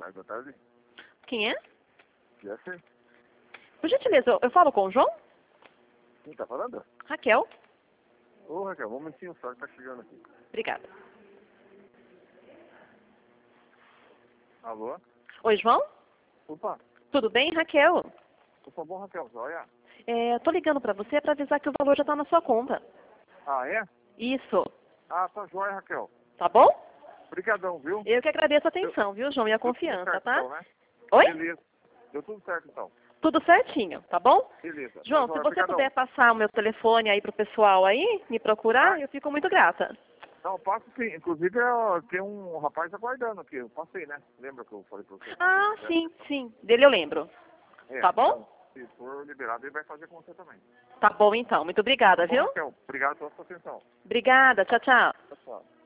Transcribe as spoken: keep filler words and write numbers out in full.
Ai, boa tarde. Quem é? Jesse? Por gentileza, eu- eu falo com o João? Quem tá falando? Raquel. Ô, Raquel, um momentinho só que tá chegando aqui. Obrigada. Alô? Oi, João? Opa, Tudo bem, Raquel? opa, bom, Raquel, joia? É, tô ligando pra você pra avisar que o valor já tá na sua conta. Ah, é? Isso. Ah, tá joia, Raquel. Tá bom? Obrigadão, viu? Eu que agradeço a atenção, viu, João? E a Deu tudo confiança, certo, tá? então, né? Oi? Beleza. Deu tudo certo, então. Tudo certinho, tá bom? Beleza. João, Tá se joia, você obrigadão. puder passar o meu telefone aí pro pessoal aí, me procurar, Ah, eu fico muito grata. não, eu passo sim. Inclusive, ó, tem um rapaz aguardando aqui. Eu passei, né? Lembra que eu falei pra você? Ah, sim, sim. Dele eu lembro. É, Tá bom? então, se for liberado, ele vai fazer com você também. Tá bom, então. Muito obrigada, Tá bom, viu? Raquel? Obrigado pela sua atenção. Obrigada. Tchau, tchau. Tchau, tchau.